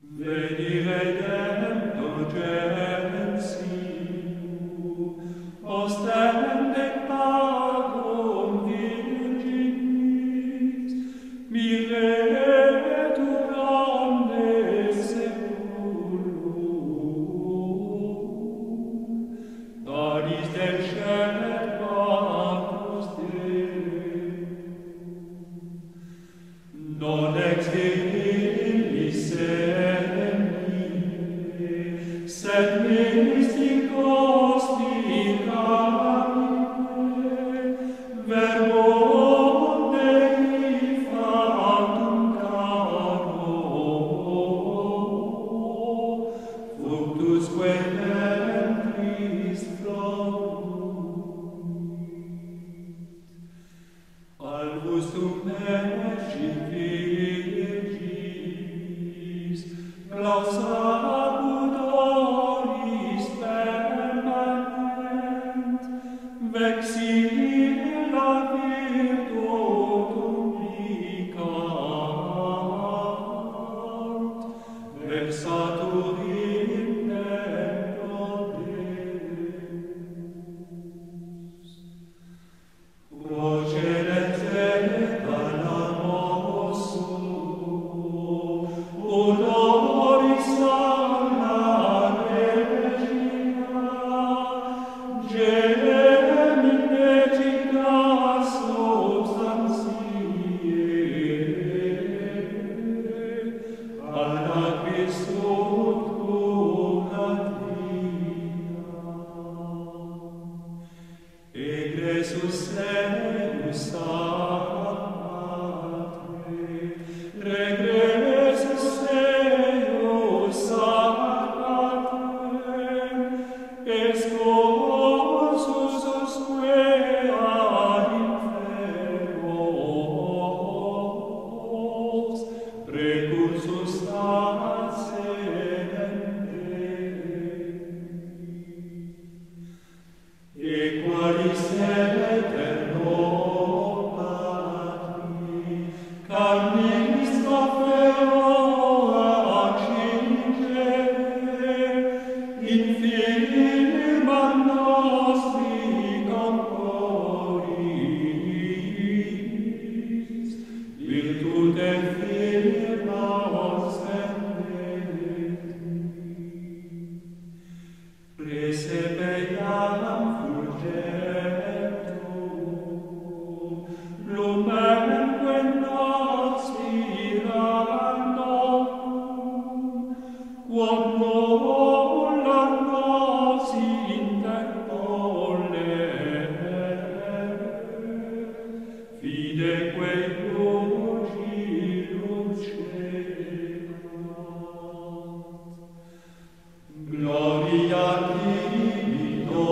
Veni Redemptor Gentium, ostende pagum virginis, miretur omnes seculum, daris descet Patris Deus, non ex illis sed mysticos spicare, verbum Dei factum caro, fructusque ventris fluit. Albus tum merci Virgis, clausa vexilla virtutum plicat, vexatur in templo Deus. Procedet et alamus honoris alla Regina, Egresus eius Sacre, regressus eius Sacre, excursus usque ad inferos, precursus ad sedente. Equalis eterno Patri, carnis profero accingere, in firma nostri corporis, virtute firma ostendet. Praesepeam fulgentum, lumenque nox mirandum, quod nulla nos interpole, fideque luci luceat. Gloria tibi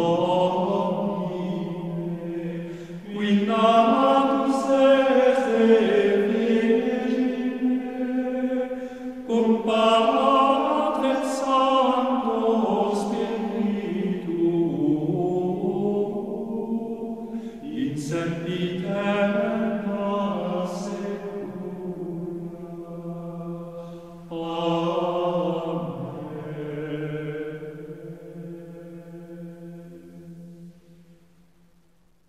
Domine, qui natus esse Virgine, cum Patre et Sancto Spiritu, in sempiterno